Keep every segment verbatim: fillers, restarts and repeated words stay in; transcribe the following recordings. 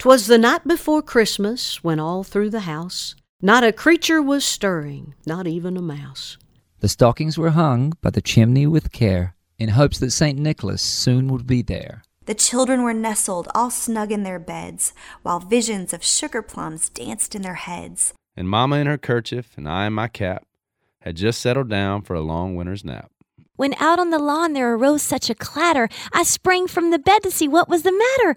'Twas the night before Christmas, when all through the house not a creature was stirring, not even a mouse. The stockings were hung by the chimney with care, in hopes that Saint Nicholas soon would be there. The children were nestled all snug in their beds, while visions of sugar plums danced in their heads. And Mama in her kerchief and I in my cap had just settled down for a long winter's nap. When out on the lawn there arose such a clatter, I sprang from the bed to see what was the matter.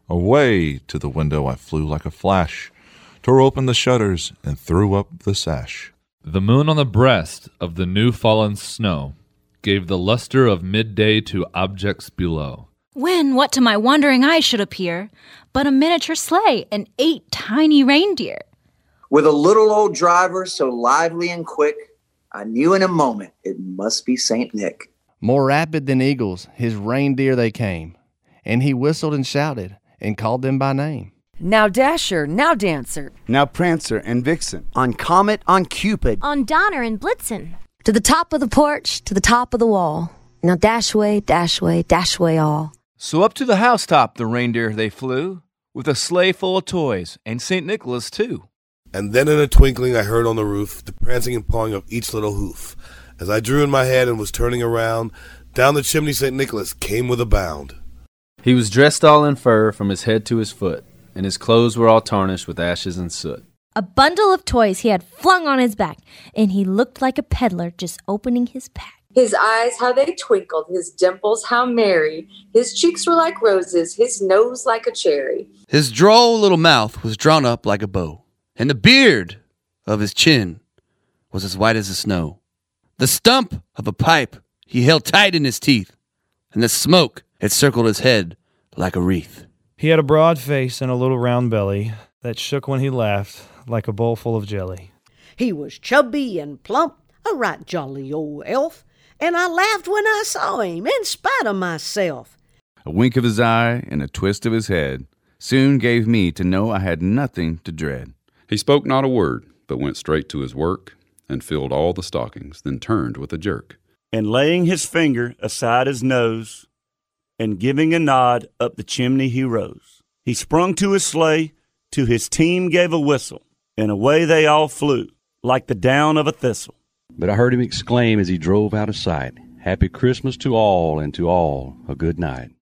Away to the window I flew like a flash, tore open the shutters, and threw up the sash. The moon on the breast of the new-fallen snow gave the luster of midday to objects below. When, what to my wondering eye should appear, but a miniature sleigh and eight tiny reindeer. With a little old driver so lively and quick, I knew in a moment it must be Saint Nick. More rapid than eagles, his reindeer they came, and he whistled and shouted and called them by name. Now Dasher, now Dancer, now Prancer and Vixen, on Comet, on Cupid, on Donner and Blitzen. To the top of the porch, to the top of the wall. Now dash away, dash away, dash away all. So up to the housetop the reindeer they flew, with a sleigh full of toys, and Saint Nicholas too. And then in a twinkling I heard on the roof the prancing and pawing of each little hoof. As I drew in my head and was turning around, down the chimney Saint Nicholas came with a bound. He was dressed all in fur from his head to his foot, and his clothes were all tarnished with ashes and soot. A bundle of toys he had flung on his back, and he looked like a peddler just opening his pack. His eyes, how they twinkled, his dimples, how merry. His cheeks were like roses, his nose like a cherry. His droll little mouth was drawn up like a bow, and the beard of his chin was as white as the snow. The stump of a pipe he held tight in his teeth, and the smoke had circled his head like a wreath. He had a broad face and a little round belly that shook when he laughed like a bowl full of jelly. He was chubby and plump, a right jolly old elf, and I laughed when I saw him, in spite of myself. A wink of his eye and a twist of his head soon gave me to know I had nothing to dread. He spoke not a word, but went straight to his work, and filled all the stockings, then turned with a jerk. And laying his finger aside his nose, and giving a nod up the chimney he rose. He sprung to his sleigh, to his team gave a whistle, and away they all flew, like the down of a thistle. But I heard him exclaim as he drove out of sight, "Happy Christmas to all, and to all a good night."